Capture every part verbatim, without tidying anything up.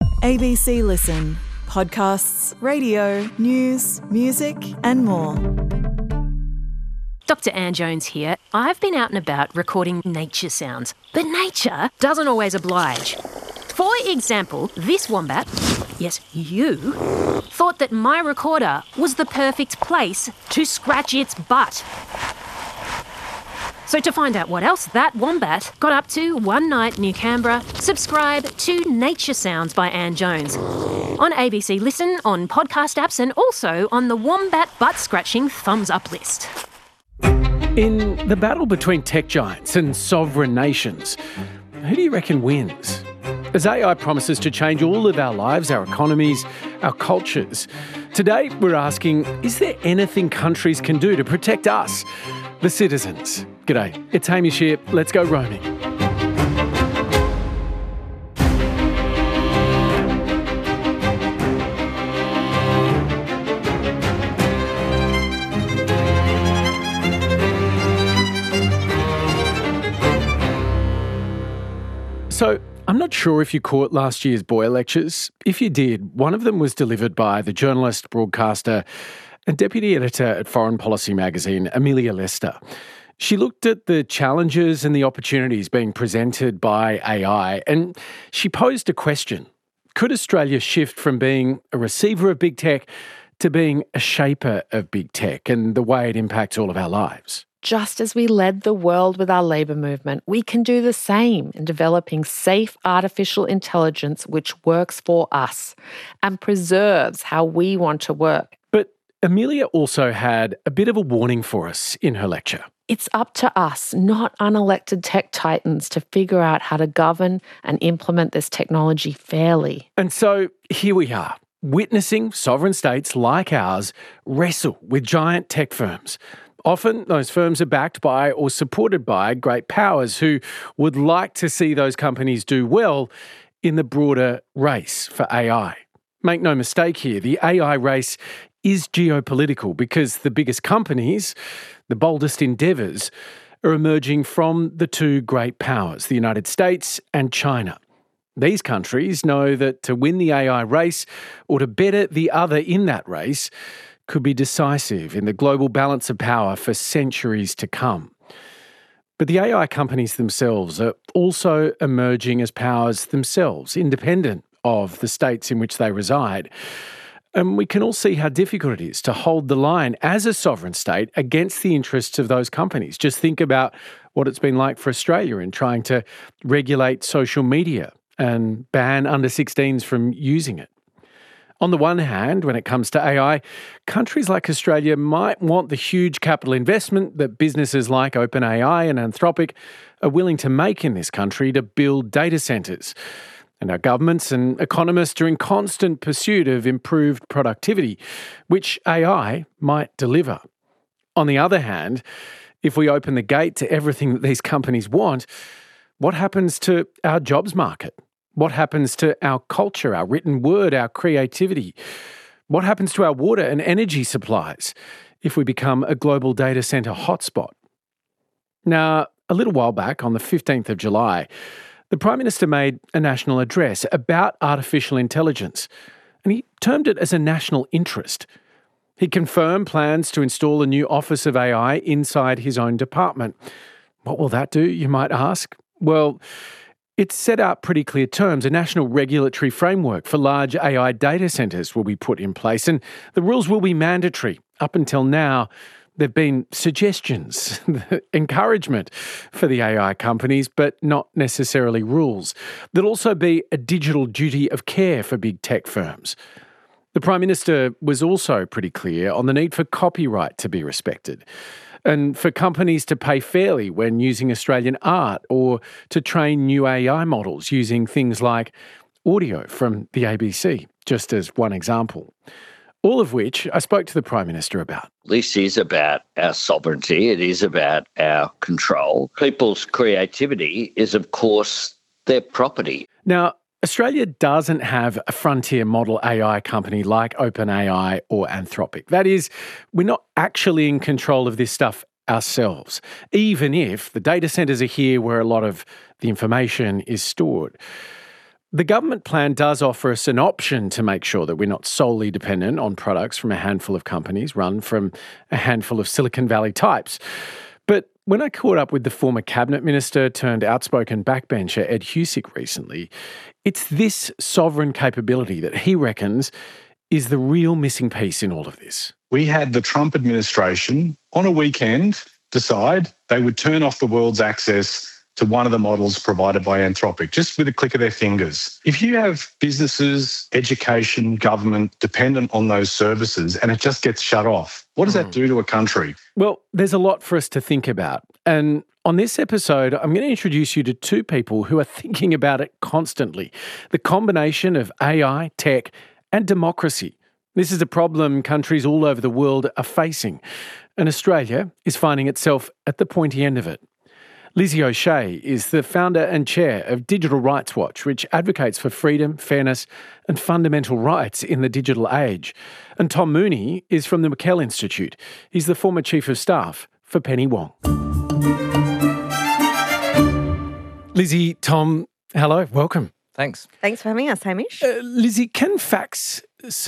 A B C Listen. Podcasts, radio, news, music and more. Doctor Anne Jones here. I've been out and about recording nature sounds, but nature doesn't always oblige. For example, this wombat, yes, you, thought that my recorder was the perfect place to scratch its butt. So to find out what else that wombat got up to one night near Canberra, subscribe to Nature Sounds by Anne Jones on A B C Listen, on podcast apps and also on the Wombat Butt Scratching Thumbs Up list. In the battle between tech giants and sovereign nations, who do you reckon wins? As A I promises to change all of our lives, our economies, our cultures, today we're asking, is there anything countries can do to protect us, the citizens? G'day, it's Hamish here. Let's go roaming. So, I'm not sure if you caught last year's Boyer lectures. If you did, one of them was delivered by the journalist, broadcaster and deputy editor at Foreign Policy magazine, Amelia Lester. She looked at the challenges and the opportunities being presented by A I, and she posed a question. Could Australia shift from being a receiver of big tech to being a shaper of big tech and the way it impacts all of our lives? Just as we led the world with our labour movement, we can do the same in developing safe artificial intelligence which works for us and preserves how we want to work. But Amelia also had a bit of a warning for us in her lecture. It's up to us, not unelected tech titans, to figure out how to govern and implement this technology fairly. And so here we are, witnessing sovereign states like ours wrestle with giant tech firms. Often those firms are backed by or supported by great powers who would like to see those companies do well in the broader race for A I. Make no mistake here, the A I race is geopolitical because the biggest companies, the boldest endeavours, are emerging from the two great powers, the United States and China. These countries know that to win the A I race or to better the other in that race could be decisive in the global balance of power for centuries to come. But the A I companies themselves are also emerging as powers themselves, independent of the states in which they reside. And we can all see how difficult it is to hold the line as a sovereign state against the interests of those companies. Just think about what it's been like for Australia in trying to regulate social media and ban under sixteens from using it. On the one hand, when it comes to A I, countries like Australia might want the huge capital investment that businesses like OpenAI and Anthropic are willing to make in this country to build data centres. And our governments and economists are in constant pursuit of improved productivity, which A I might deliver. On the other hand, if we open the gate to everything that these companies want, what happens to our jobs market? What happens to our culture, our written word, our creativity? What happens to our water and energy supplies if we become a global data centre hotspot? Now, a little while back, on the fifteenth of July, the Prime Minister made a national address about artificial intelligence, and he termed it as a national interest. He confirmed plans to install a new Office of A I inside his own department. What will that do, you might ask? Well, it's set out pretty clear terms. A national regulatory framework for large A I data centres will be put in place, and the rules will be mandatory. Up until now, there have been suggestions, encouragement for the A I companies, but not necessarily rules. There'll also be a digital duty of care for big tech firms. The Prime Minister was also pretty clear on the need for copyright to be respected and for companies to pay fairly when using Australian art or to train new A I models using things like audio from the A B C, just as one example. All of which I spoke to the Prime Minister about. This is about our sovereignty. It is about our control. People's creativity is, of course, their property. Now, Australia doesn't have a frontier model A I company like OpenAI or Anthropic. That is, we're not actually in control of this stuff ourselves, even if the data centres are here where a lot of the information is stored. the government plan does offer us an option to make sure that we're not solely dependent on products from a handful of companies run from a handful of Silicon Valley types. But when I caught up with the former cabinet minister turned outspoken backbencher Ed Husic recently, it's this sovereign capability that he reckons is the real missing piece in all of this. We had the Trump administration on a weekend decide they would turn off the world's access to one of the models provided by Anthropic, just with a click of their fingers. If you have businesses, education, government dependent on those services and it just gets shut off, what does mm. that do to a country? Well, there's a lot for us to think about. And on this episode, I'm going to introduce you to two people who are thinking about it constantly. The combination of A I, tech, and democracy. This is a problem countries all over the world are facing. And Australia is finding itself at the pointy end of it. Lizzie O'Shea is the founder and chair of Digital Rights Watch, which advocates for freedom, fairness and fundamental rights in the digital age. And Tom Mooney is from the McKell Institute. He's the former chief of staff for Penny Wong. Lizzie, Tom, hello, welcome. Thanks. Thanks for having us, Hamish. Uh, Lizzie, can facts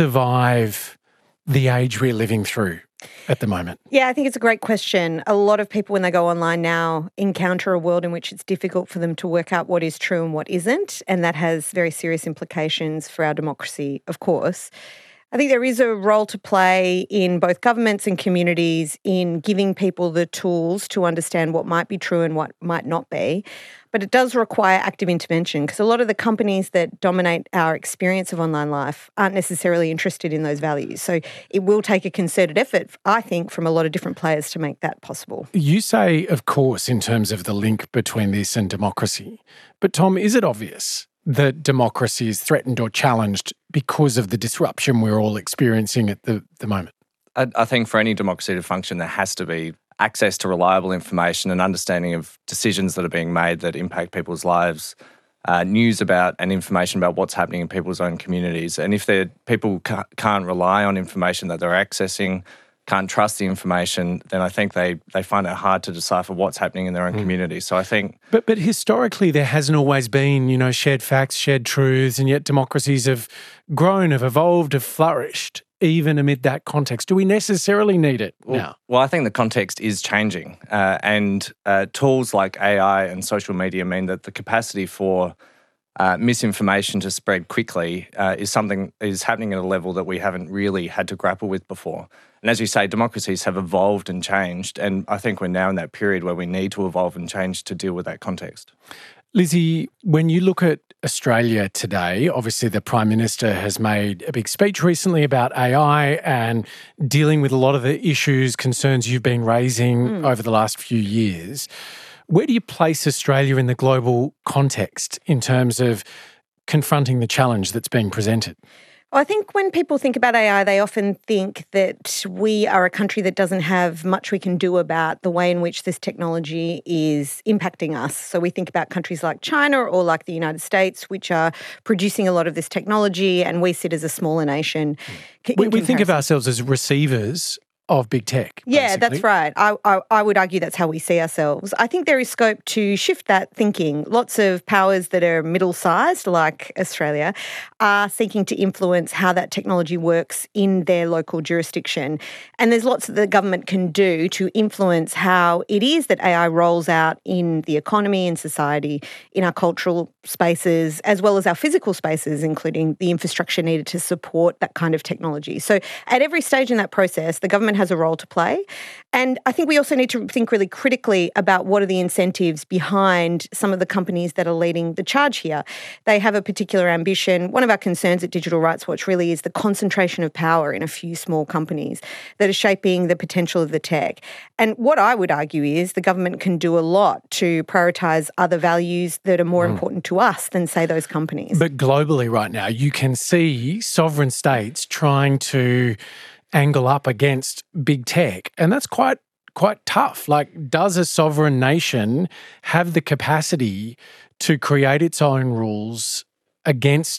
survive the age we're living through at the moment? Yeah, I think it's a great question. A lot of people, when they go online now, encounter a world in which it's difficult for them to work out what is true and what isn't, and that has very serious implications for our democracy, of course. I think there is a role to play in both governments and communities in giving people the tools to understand what might be true and what might not be. But it does require active intervention because a lot of the companies that dominate our experience of online life aren't necessarily interested in those values. So it will take a concerted effort, I think, from a lot of different players to make that possible. You say, of course, in terms of the link between this and democracy. But Tom, is it obvious that democracy is threatened or challenged because of the disruption we're all experiencing at the, the moment? I, I think for any democracy to function, there has to be access to reliable information and understanding of decisions that are being made that impact people's lives, uh, news about and information about what's happening in people's own communities. And if people ca- can't rely on information that they're accessing, can't trust the information, then I think they, they find it hard to decipher what's happening in their own mm. community. So I think... But but historically there hasn't always been, you know, shared facts, shared truths, and yet democracies have grown, have evolved, have flourished, even amid that context. Do we necessarily need it well, now? Well, I think the context is changing. Uh, and uh, tools like A I and social media mean that the capacity for Uh, misinformation to spread quickly uh, is something is happening at a level that we haven't really had to grapple with before. And as you say, democracies have evolved and changed, and I think we're now in that period where we need to evolve and change to deal with that context. Lizzie, when you look at Australia today, obviously the Prime Minister has made a big speech recently about A I and dealing with a lot of the issues, concerns you've been raising mm. over the last few years. Where do you place Australia in the global context in terms of confronting the challenge that's being presented? Well, I think when people think about A I, they often think that we are a country that doesn't have much we can do about the way in which this technology is impacting us. So we think about countries like China or like the United States, which are producing a lot of this technology, and we sit as a smaller nation. Mm. We, we think of ourselves as receivers of big tech. Yeah, basically. That's right. I, I I would argue that's how we see ourselves. I think there is scope to shift that thinking. Lots of powers that are middle-sized, like Australia, are seeking to influence how that technology works in their local jurisdiction. And there's lots that the government can do to influence how it is that A I rolls out in the economy, in society, in our cultural spaces, as well as our physical spaces, including the infrastructure needed to support that kind of technology. So at every stage in that process, the government has a role to play. And I think we also need to think really critically about what are the incentives behind some of the companies that are leading the charge here. They have a particular ambition. One of our concerns at Digital Rights Watch really is the concentration of power in a few small companies that are shaping the potential of the tech. And what I would argue is the government can do a lot to prioritise other values that are more mm. important to us than, say, those companies. But globally right now, you can see sovereign states trying to angle up against big tech. And that's quite quite tough. Like, does a sovereign nation have the capacity to create its own rules against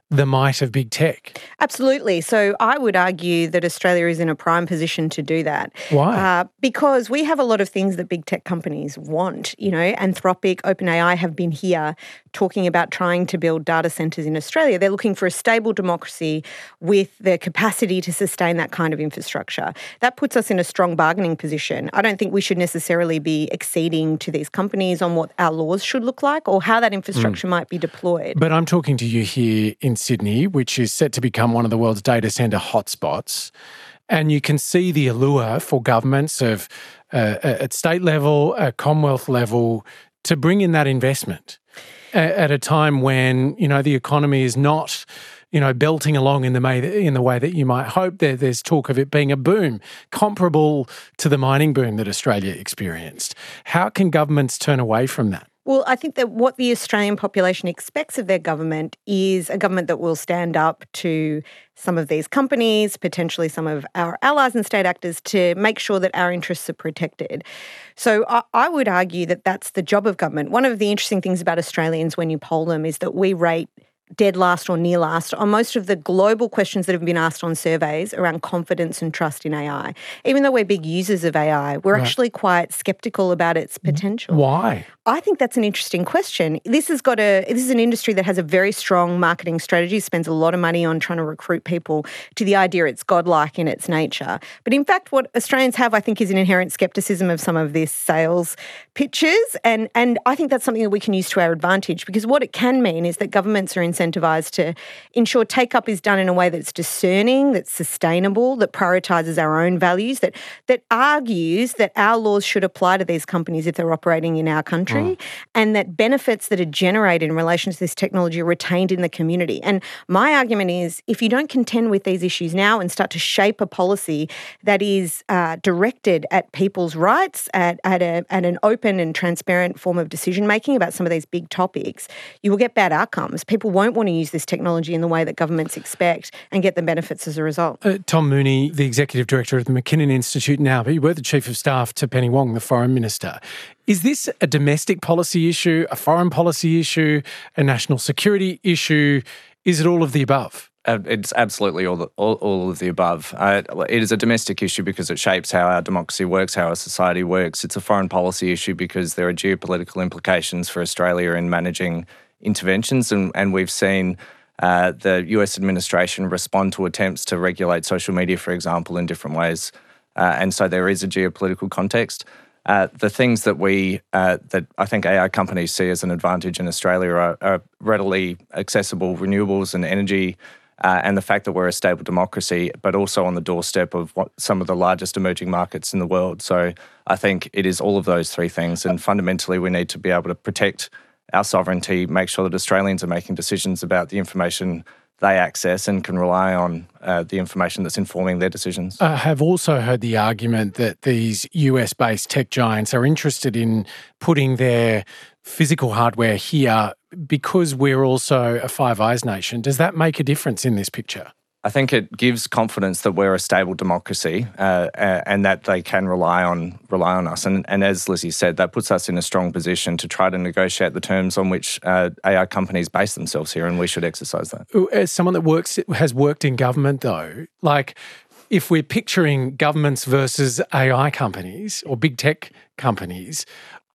the might of big tech? Absolutely. So I would argue that Australia is in a prime position to do that. Why? Uh, because we have a lot of things that big tech companies want. You know, Anthropic, OpenAI have been here talking about trying to build data centres in Australia. They're looking for a stable democracy with the capacity to sustain that kind of infrastructure. That puts us in a strong bargaining position. I don't think we should necessarily be acceding to these companies on what our laws should look like or how that infrastructure mm. might be deployed. But I'm talking to you here in Sydney, which is set to become one of the world's data centre hotspots. And you can see the allure for governments of uh, at state level, at Commonwealth level, to bring in that investment at a time when, you know, the economy is not, you know, belting along in the way, in the way that you might hope. There, there's talk of it being a boom, comparable to the mining boom that Australia experienced. How can governments turn away from that? Well, I think that what the Australian population expects of their government is a government that will stand up to some of these companies, potentially some of our allies and state actors, to make sure that our interests are protected. So I, I would argue that that's the job of government. One of the interesting things about Australians when you poll them is that we rate dead last or near last on most of the global questions that have been asked on surveys around confidence and trust in A I. Even though we're big users of A I, we're right. actually quite sceptical about its potential. Why? I think that's an interesting question. This has got a this is an industry that has a very strong marketing strategy, spends a lot of money on trying to recruit people to the idea it's godlike in its nature. But in fact, what Australians have, I think, is an inherent scepticism of some of these sales pitches. And, and I think that's something that we can use to our advantage, because what it can mean is that governments are incentivised to ensure take-up is done in a way that's discerning, that's sustainable, that prioritises our own values, that that argues that our laws should apply to these companies if they're operating in our country. Mm. And that benefits that are generated in relation to this technology are retained in the community. And my argument is, if you don't contend with these issues now and start to shape a policy that is uh, directed at people's rights, at, at, a, at an open and transparent form of decision-making about some of these big topics, you will get bad outcomes. People won't want to use this technology in the way that governments expect and get the benefits as a result. Uh, Tom Mooney, the Executive Director of the McKinnon Institute now, but you were the Chief of Staff to Penny Wong, the Foreign Minister. Is this a domestic policy issue, a foreign policy issue, a national security issue? Is it all of the above? Uh, it's absolutely all, the, all, all of the above. Uh, it is a domestic issue because it shapes how our democracy works, how our society works. It's a foreign policy issue because there are geopolitical implications for Australia in managing interventions, and, and we've seen uh, the U S administration respond to attempts to regulate social media, for example, in different ways. Uh, and so there is a geopolitical context. Uh, the things that we, uh, that I think A I companies see as an advantage in Australia are, are readily accessible renewables and energy, uh, and the fact that we're a stable democracy, but also on the doorstep of what, some of the largest emerging markets in the world. So I think it is all of those three things, and fundamentally we need to be able to protect our sovereignty, make sure that Australians are making decisions about the information they access and can rely on uh, the information that's informing their decisions. I have also heard the argument that these U S-based tech giants are interested in putting their physical hardware here because we're also a Five Eyes nation. Does that make a difference in this picture? I think it gives confidence that we're a stable democracy uh, and that they can rely on rely on us. And, and as Lizzie said, that puts us in a strong position to try to negotiate the terms on which uh, A I companies base themselves here, and we should exercise that. As someone that works has worked in government, though, like if we're picturing governments versus A I companies or big tech companies,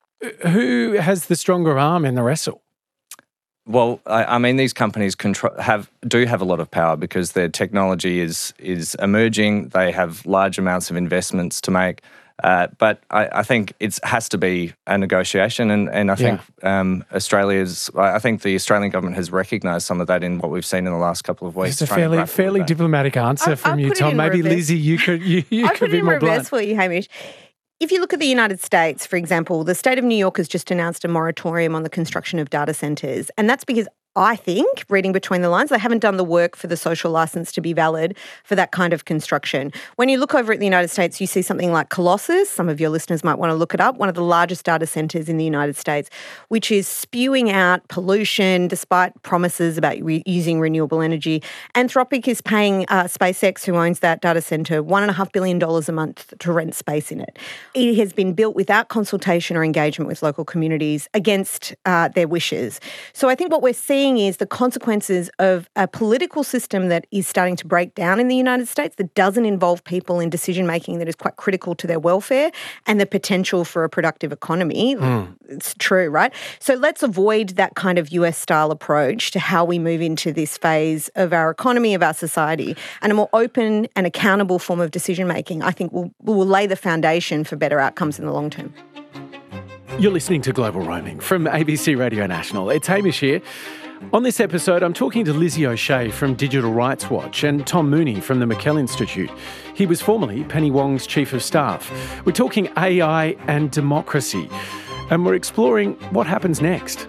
who has the stronger arm in the wrestle? Well, I, I mean, these companies control, have do have a lot of power because their technology is is emerging. They have large amounts of investments to make, uh, but I, I think it has to be a negotiation. And and I think yeah. um, Australia's. I think the Australian government has recognised some of that in what we've seen in the last couple of weeks. It's a fairly fairly diplomatic answer I, from I'll you, Tom. Maybe reverse. Lizzie, you could you, you I'll could put be it in more reverse blunt. for you, Hamish. If you look at the United States, for example, the state of New York has just announced a moratorium on the construction of data centres. And that's because I think, reading between the lines, they haven't done the work for the social licence to be valid for that kind of construction. When you look over at the United States, you see something like Colossus. Some of your listeners might want to look it up, one of the largest data centres in the United States, which is spewing out pollution despite promises about re- using renewable energy. Anthropic is paying uh, SpaceX, who owns that data centre, one point five billion dollars a month to rent space in it. It has been built without consultation or engagement with local communities against uh, their wishes. So I think what we're seeing seeing is the consequences of a political system that is starting to break down in the United States, that doesn't involve people in decision-making, that is quite critical to their welfare and the potential for a productive economy. Mm. It's true, right? So let's avoid that kind of U S-style approach to how we move into this phase of our economy, of our society, and a more open and accountable form of decision-making, I think will, will lay the foundation for better outcomes in the long term. You're listening to Global Roaming from A B C Radio National. It's Hamish here. On this episode, I'm talking to Lizzie O'Shea from Digital Rights Watch and Tom Mooney from the McKell Institute. He was formerly Penny Wong's Chief of Staff. We're talking A I and democracy, and we're exploring what happens next.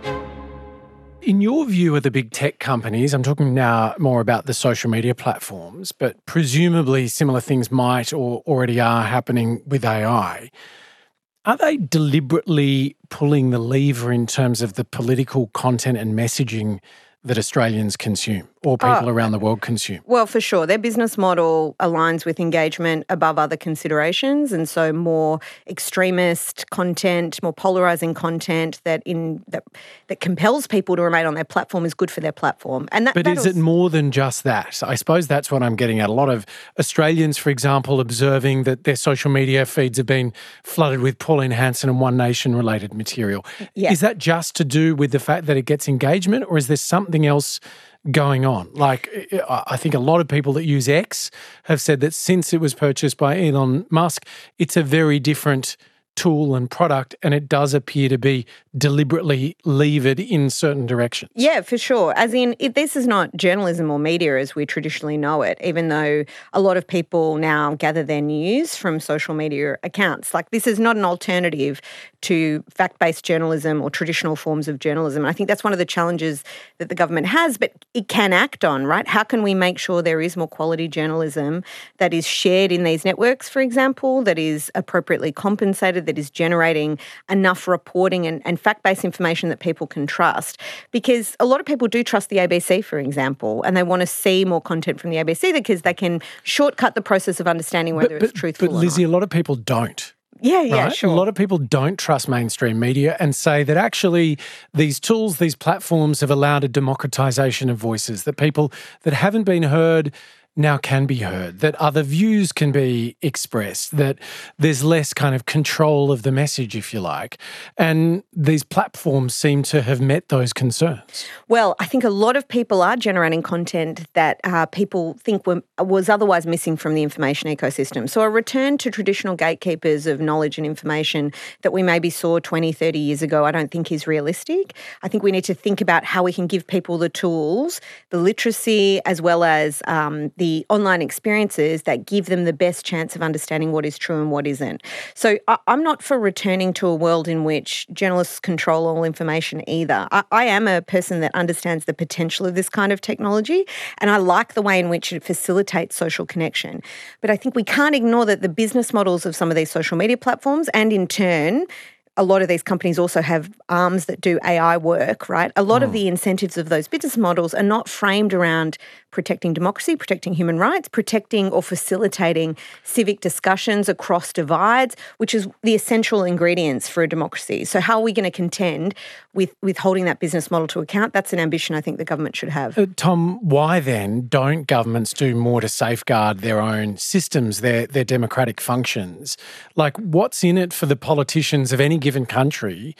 In your view of the big tech companies, I'm talking now more about the social media platforms, but presumably similar things might or already are happening with A I. Are they deliberately pulling the lever in terms of the political content and messaging that Australians consume or people oh, around the world consume? Well, for sure. Their business model aligns with engagement above other considerations, and so more extremist content, more polarising content that in that, that compels people to remain on their platform is good for their platform. And that, But is it more than just that? I suppose that's what I'm getting at. A lot of Australians, for example, observing that their social media feeds have been flooded with Pauline Hanson and One Nation related material. Yeah. Is that just to do with the fact that it gets engagement, or is there something else going on? Like, I think a lot of people that use X have said that since it was purchased by Elon Musk, it's a very different tool and product, and it does appear to be deliberately levered in certain directions. Yeah, for sure. As in, it, this is not journalism or media as we traditionally know it, even though a lot of people now gather their news from social media accounts. Like, this is not an alternative to fact-based journalism or traditional forms of journalism. And I think that's one of the challenges that the government has, but it can act on, right? How can we make sure there is more quality journalism that is shared in these networks, for example, that is appropriately compensated, that is generating enough reporting and, and fact-based information that people can trust? Because a lot of people do trust the A B C, for example, and they want to see more content from the A B C because they can shortcut the process of understanding whether but, it's truthful but, or Lizzie, not. a lot of people don't. Yeah, yeah, right? sure. A lot of people don't trust mainstream media and say that actually these tools, these platforms have allowed a democratisation of voices, that people that haven't been heard now can be heard, that other views can be expressed, that there's less kind of control of the message, if you like. And these platforms seem to have met those concerns. Well, I think a lot of people are generating content that uh, people think were, was otherwise missing from the information ecosystem. So a return to traditional gatekeepers of knowledge and information that we maybe saw twenty, thirty years ago, I don't think is realistic. I think we need to think about how we can give people the tools, the literacy, as well as um, the online experiences that give them the best chance of understanding what is true and what isn't. So I, I'm not for returning to a world in which journalists control all information either. I, I am a person that understands the potential of this kind of technology, and I like the way in which it facilitates social connection. But I think we can't ignore that the business models of some of these social media platforms, and in turn, a lot of these companies also have arms that do A I work, right? A lot mm. of the incentives of those business models are not framed around protecting democracy, protecting human rights, protecting or facilitating civic discussions across divides, which is the essential ingredients for a democracy. So how are we going to contend with, with holding that business model to account? That's an ambition I think the government should have. Uh, Tom, why then don't governments do more to safeguard their own systems, their, their democratic functions? Like, what's in it for the politicians of any given country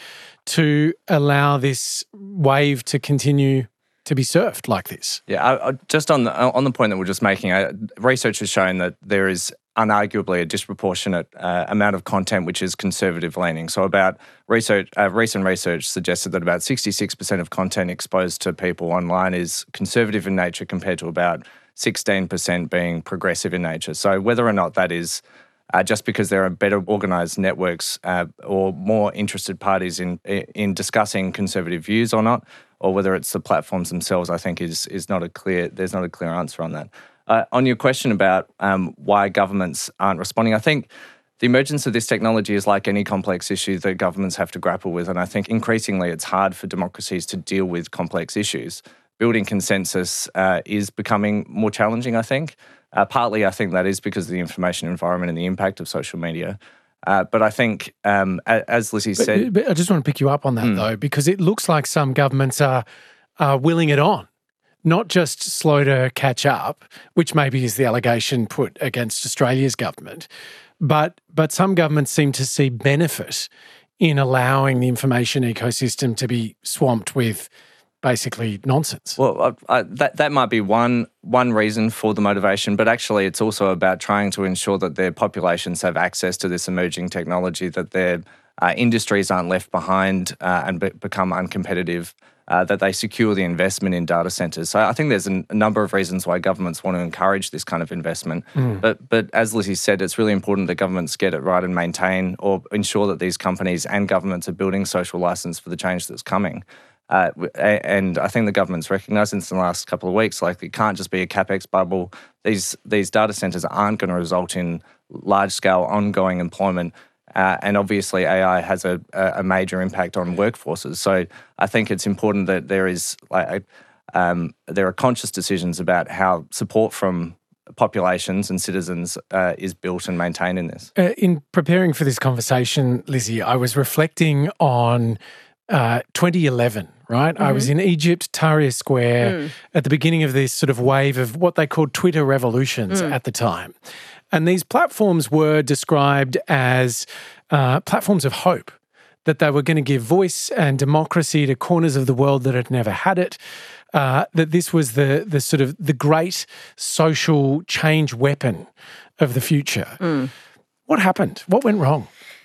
to allow this wave to continue to be surfed like this? Yeah, I, I, just on the on the point that we're just making, uh, research has shown that there is unarguably a disproportionate uh, amount of content which is conservative leaning. So about research, uh, recent research suggested that about sixty-six percent of content exposed to people online is conservative in nature compared to about sixteen percent being progressive in nature. So whether or not that is Uh, just because there are better organised networks uh, or more interested parties in in discussing conservative views or not, or whether it's the platforms themselves, I think is is not a clear. There's not a clear answer on that. Uh, on your question about um, why governments aren't responding, I think the emergence of this technology is like any complex issue that governments have to grapple with, and I think increasingly it's hard for democracies to deal with complex issues. Building consensus uh, is becoming more challenging, I think. Uh, partly, I think that is because of the information environment and the impact of social media. Uh, but I think, um, as Lizzie but, said... But I just want to pick you up on that, mm. though, because it looks like some governments are are willing it on, not just slow to catch up, which maybe is the allegation put against Australia's government, but but some governments seem to see benefit in allowing the information ecosystem to be swamped with basically nonsense. Well, I, I, that that might be one one reason for the motivation, but actually it's also about trying to ensure that their populations have access to this emerging technology, that their uh, industries aren't left behind uh, and be- become uncompetitive, uh, that they secure the investment in data centres. So I think there's an, a number of reasons why governments want to encourage this kind of investment. Mm. But but as Lizzie said, it's really important that governments get it right and maintain or ensure that these companies and governments are building social licence for the change that's coming. Uh, and I think the government's recognised this in the last couple of weeks, like it can't just be a CapEx bubble. These these data centres aren't going to result in large-scale ongoing employment. Uh, and obviously A I has a, a major impact on workforces. So I think it's important that there is like um, there are conscious decisions about how support from populations and citizens uh, is built and maintained in this. Uh, in preparing for this conversation, Lizzie, I was reflecting on uh, twenty eleven. Right, mm-hmm. I was in Egypt, Tahrir Square, mm. at the beginning of this sort of wave of what they called Twitter revolutions mm. at the time. And these platforms were described as uh, platforms of hope, that they were going to give voice and democracy to corners of the world that had never had it, uh, that this was the the sort of the great social change weapon of the future. Mm. What happened? What went wrong?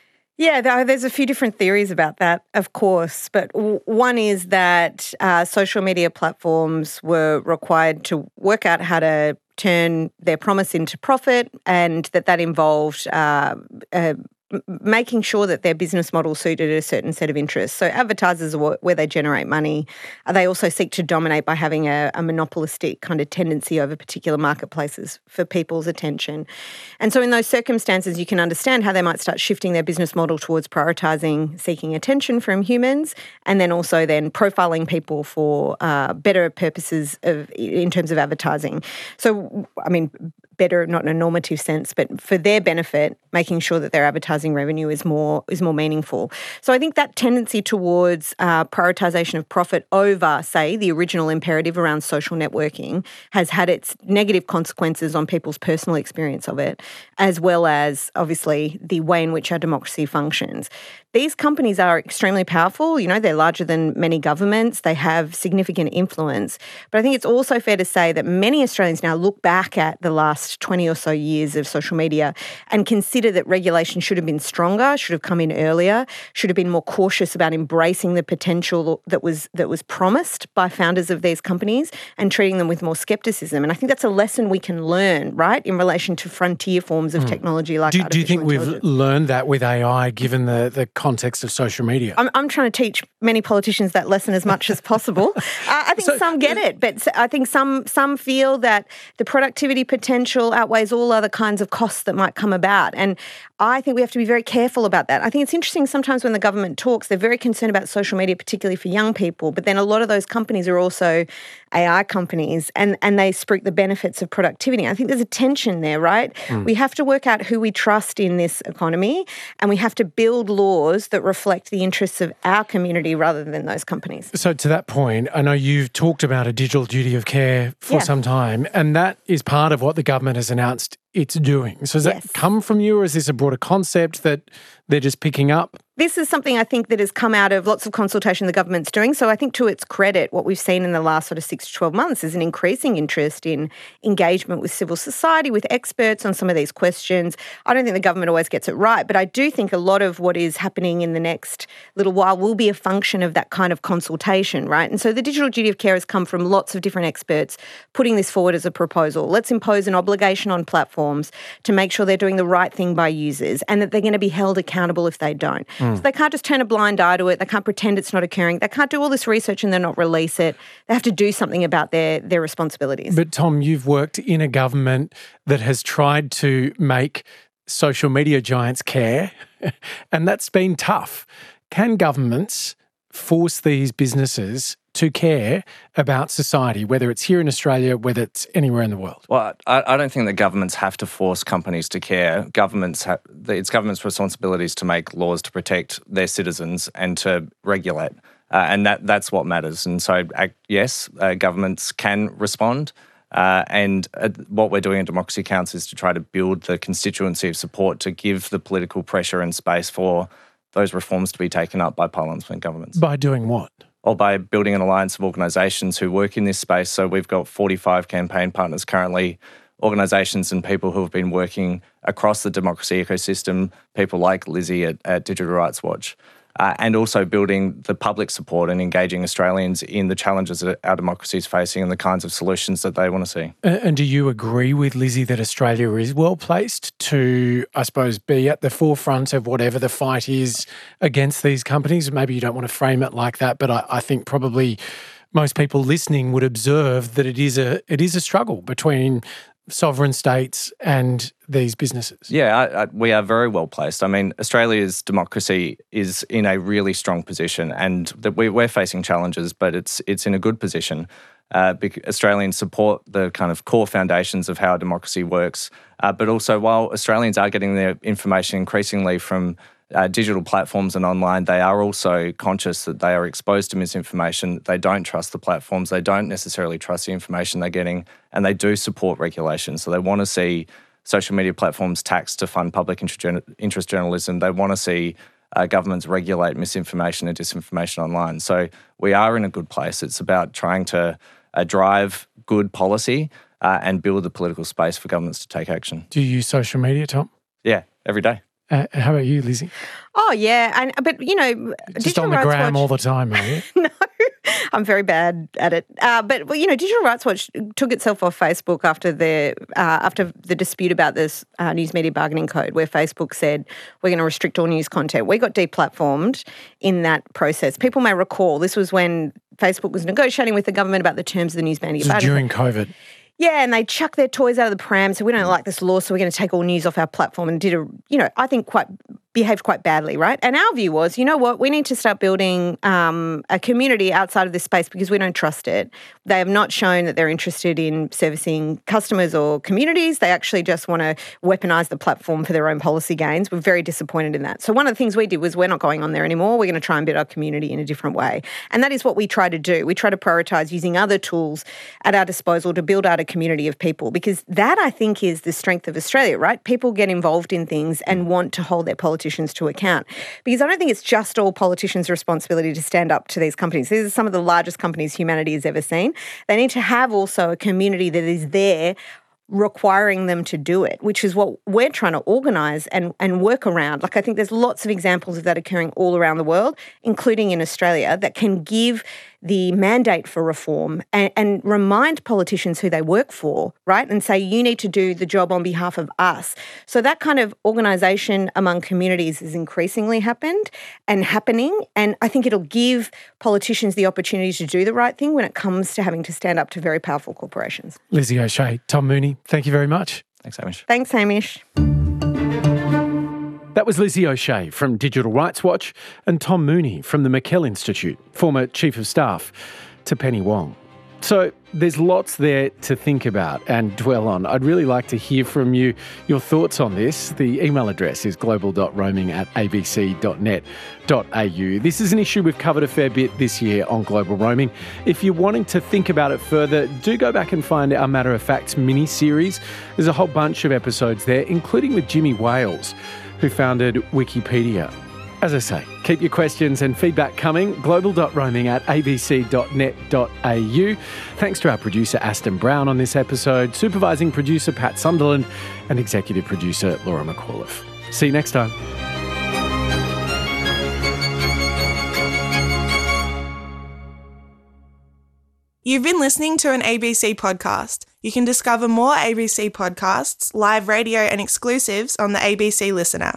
Yeah, there's a few different theories about that, of course. But one is that uh, social media platforms were required to work out how to turn their promise into profit, and that that involved uh, uh, making sure that their business model suited a certain set of interests. So advertisers are where they generate money. They also seek to dominate by having a, a monopolistic kind of tendency over particular marketplaces for people's attention. And so in those circumstances, you can understand how they might start shifting their business model towards prioritising seeking attention from humans, and then also then profiling people for uh, better purposes of in terms of advertising. So, I mean, better, not in a normative sense, but for their benefit, making sure that their advertising revenue is more is more meaningful. So I think that tendency towards uh, prioritisation of profit over, say, the original imperative around social networking has had its negative consequences on people's personal experience of it, as well as, obviously, the way in which our democracy functions. These companies are extremely powerful. You know, they're larger than many governments. They have significant influence. But I think it's also fair to say that many Australians now look back at the last twenty or so years of social media and consider that regulation should have been stronger, should have come in earlier, should have been more cautious about embracing the potential that was that was promised by founders of these companies and treating them with more scepticism. And I think that's a lesson we can learn, right, in relation to frontier forms of mm. technology like do, artificial Do you think intelligence. We've learned that with A I, given the, the context of social media? I'm, I'm trying to teach many politicians that lesson as much as possible. uh, I think so, some get it, but I think some some feel that the productivity potential outweighs all other kinds of costs that might come about. And I think we have to be very careful about that. I think it's interesting sometimes when the government talks, they're very concerned about social media, particularly for young people, but then a lot of those companies are also A I companies, and, and they speak the benefits of productivity. I think there's a tension there, right? Mm. We have to work out who we trust in this economy, and we have to build laws that reflect the interests of our community rather than those companies. So to that point, I know you've talked about a digital duty of care for yeah. some time, and that is part of what the government has announced it's doing. So does yes. that come from you, or is this a broader concept that they're just picking up? This is something I think that has come out of lots of consultation the government's doing. So I think to its credit, what we've seen in the last sort of six to twelve months is an increasing interest in engagement with civil society, with experts on some of these questions. I don't think the government always gets it right, but I do think a lot of what is happening in the next little while will be a function of that kind of consultation, right? And so the digital duty of care has come from lots of different experts putting this forward as a proposal. Let's impose an obligation on platforms to make sure they're doing the right thing by users and that they're going to be held accountable if they don't. Mm. So they can't just turn a blind eye to it. They can't pretend it's not occurring. They can't do all this research and then not release it. They have to do something about their, their responsibilities. But Tom, you've worked in a government that has tried to make social media giants care, and that's been tough. Can governments force these businesses to care about society, whether it's here in Australia, whether it's anywhere in the world? Well, I, I don't think that governments have to force companies to care. Governments have, it's governments' responsibilities to make laws to protect their citizens and to regulate. Uh, and that that's what matters. And so, uh, yes, uh, governments can respond. Uh, and uh, what we're doing at Democracy Counts is to try to build the constituency of support to give the political pressure and space for those reforms to be taken up by parliaments and governments. By doing what? Or by building an alliance of organisations who work in this space. So we've got forty-five campaign partners currently, organisations and people who have been working across the democracy ecosystem, people like Lizzie at, at Digital Rights Watch. Uh, and also building the public support and engaging Australians in the challenges that our democracy is facing and the kinds of solutions that they want to see. And do you agree with Lizzie that Australia is well placed to, I suppose, be at the forefront of whatever the fight is against these companies? Maybe you don't want to frame it like that, but I, I think probably most people listening would observe that it is a it is a struggle between sovereign states and these businesses. Yeah, I, I, we are very well placed. I mean, Australia's democracy is in a really strong position, and that we, we're facing challenges, but it's it's in a good position. Uh, because Australians support the kind of core foundations of how democracy works, uh, but also while Australians are getting their information increasingly from Uh, digital platforms and online, they are also conscious that they are exposed to misinformation. They don't trust the platforms. They don't necessarily trust the information they're getting, and they do support regulation. So they want to see social media platforms taxed to fund public interest journalism. They want to see uh, governments regulate misinformation and disinformation online. So we are in a good place. It's about trying to uh, drive good policy uh, and build the political space for governments to take action. Do you use social media, Tom? Yeah, every day. Uh, how about you, Lizzie? Oh, yeah. And but, you know, just on the gram Watch, all the time, are you? No, I'm very bad at it. Uh, but, well, you know, Digital Rights Watch took itself off Facebook after the uh, after the dispute about this uh, news media bargaining code, where Facebook said we're going to restrict all news content. We got deplatformed in that process. People may recall this was when Facebook was negotiating with the government about the terms of the news media bargaining code. During COVID. Yeah, and they chucked their toys out of the pram, so we don't like this law, so we're going to take all news off our platform, and did a, you know, I think quite behaved quite badly, right? And our view was, you know what, we need to start building um, a community outside of this space because we don't trust it. They have not shown that they're interested in servicing customers or communities. They actually just want to weaponise the platform for their own policy gains. We're very disappointed in that. So one of the things we did was we're not going on there anymore. We're going to try and build our community in a different way. And that is what we try to do. We try to prioritise using other tools at our disposal to build out a community of people, because that, I think, is the strength of Australia, right? People get involved in things and want to hold their politicians to account, because I don't think it's just all politicians' responsibility to stand up to these companies. These are some of the largest companies humanity has ever seen. They need to have also a community that is there requiring them to do it, which is what we're trying to organise and, and work around. Like, I think there's lots of examples of that occurring all around the world, including in Australia, that can give the mandate for reform and, and remind politicians who they work for, right? And say, you need to do the job on behalf of us. So that kind of organisation among communities is increasingly happened and happening. And I think it'll give politicians the opportunity to do the right thing when it comes to having to stand up to very powerful corporations. Lizzie O'Shea, Tom Mooney, thank you very much. Thanks, Hamish. Thanks, Hamish. That was Lizzie O'Shea from Digital Rights Watch and Tom Mooney from the McKell Institute, former Chief of Staff to Penny Wong. So there's lots there to think about and dwell on. I'd really like to hear from you, your thoughts on this. The email address is global dot roaming at a b c dot net dot a u. This is an issue we've covered a fair bit this year on Global Roaming. If you're wanting to think about it further, do go back and find our Matter of Facts mini-series. There's a whole bunch of episodes there, including with Jimmy Wales, who founded Wikipedia. As I say, keep your questions and feedback coming. global dot roaming at a b c dot net dot a u. Thanks to our producer Aston Brown on this episode, supervising producer Pat Sunderland, and executive producer Laura McAuliffe. See you next time. You've been listening to an A B C podcast. You can discover more A B C podcasts, live radio and exclusives on the A B C Listen app.